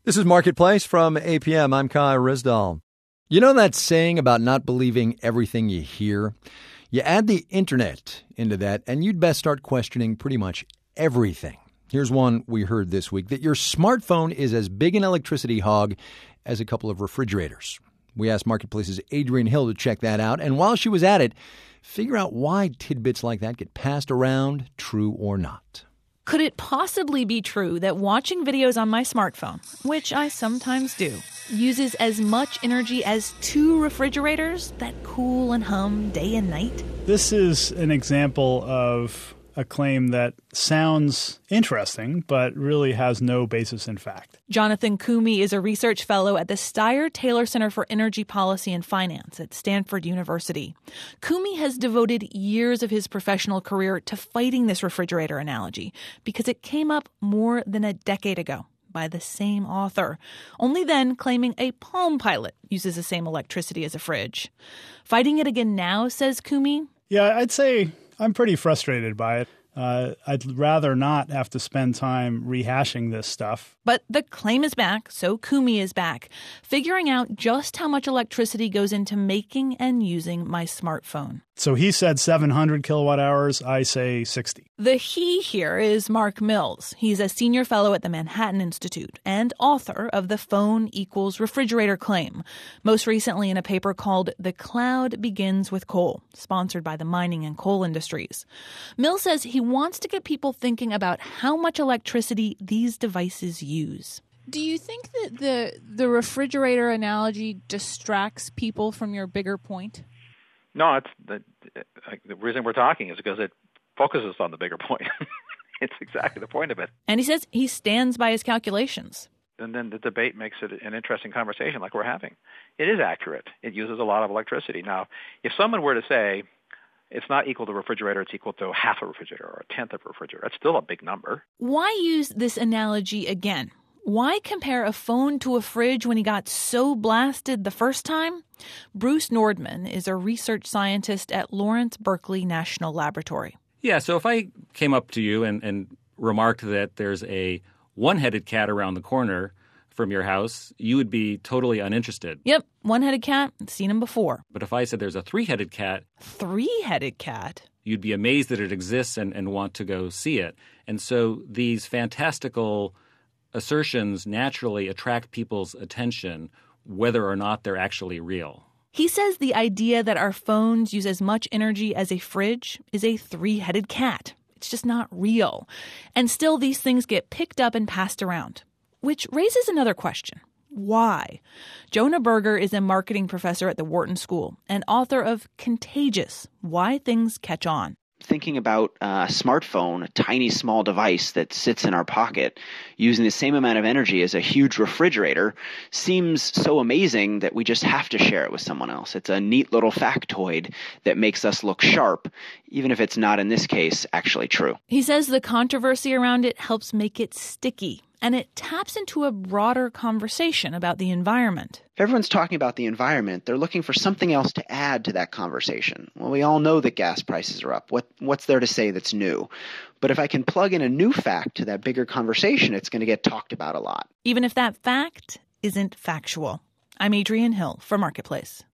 This is Marketplace from APM. I'm Kai Rizdal. You know that saying about not believing everything you hear? You add the internet into that, and you'd best start questioning pretty much everything. Here's one we heard this week, that your smartphone is as big an electricity hog as a couple of refrigerators. We asked Marketplace's Adrienne Hill to check that out, and while she was at it, figure out why tidbits like that get passed around, true or not. Could it possibly be true that watching videos on my smartphone, which I sometimes do, uses as much energy as 2 refrigerators that cool and hum day and night? This is an example of a claim that sounds interesting, but really has no basis in fact. Jonathan Koomey is a research fellow at the Steyer Taylor Center for Energy Policy and Finance at Stanford University. Koomey has devoted years of his professional career to fighting this refrigerator analogy because it came up more than a decade ago by the same author, only then claiming a Palm Pilot uses the same electricity as a fridge. Fighting it again now, says Koomey. Yeah, I'd say I'm pretty frustrated by it. I'd rather not have to spend time rehashing this stuff. But the claim is back, so Koomey is back, figuring out just how much electricity goes into making and using my smartphone. So he said 700 kilowatt hours, I say 60. The he here is Mark Mills. He's a senior fellow at the Manhattan Institute and author of the Phone Equals Refrigerator claim, most recently in a paper called The Cloud Begins with Coal, sponsored by the mining and coal industries. Mills says he wants to get people thinking about how much electricity these devices use. Do you think that the refrigerator analogy distracts people from your bigger point? No, it's the reason we're talking is because it focuses on the bigger point. It's exactly the point of it. And he says he stands by his calculations. And then the debate makes it an interesting conversation like we're having. It is accurate. It uses a lot of electricity. Now, if someone were to say it's not equal to a refrigerator, it's equal to half a refrigerator or a tenth of a refrigerator, that's still a big number. Why use this analogy again? Why compare a phone to a fridge when he got so blasted the first time? Bruce Nordman is a research scientist at Lawrence Berkeley National Laboratory. Yeah, so if I came up to you and remarked that there's a one-headed cat around the corner from your house, you would be totally uninterested. Yep, one-headed cat, seen him before. But if I said there's a three-headed cat... Three-headed cat? You'd be amazed that it exists and want to go see it. And so these fantastical assertions naturally attract people's attention whether or not they're actually real. He says the idea that our phones use as much energy as a fridge is a three-headed cat. It's just not real. And still these things get picked up and passed around. Which raises another question. Why? Jonah Berger is a marketing professor at the Wharton School and author of Contagious: Why Things Catch On. Thinking about a smartphone, a tiny small device that sits in our pocket, using the same amount of energy as a huge refrigerator, seems so amazing that we just have to share it with someone else. It's a neat little factoid that makes us look sharp, even if it's not, in this case, actually true. He says the controversy around it helps make it sticky, and it taps into a broader conversation about the environment. If everyone's talking about the environment, they're looking for something else to add to that conversation. Well, we all know that gas prices are up. What's there to say that's new? But if I can plug in a new fact to that bigger conversation, it's going to get talked about a lot. Even if that fact isn't factual. I'm Adrienne Hill for Marketplace.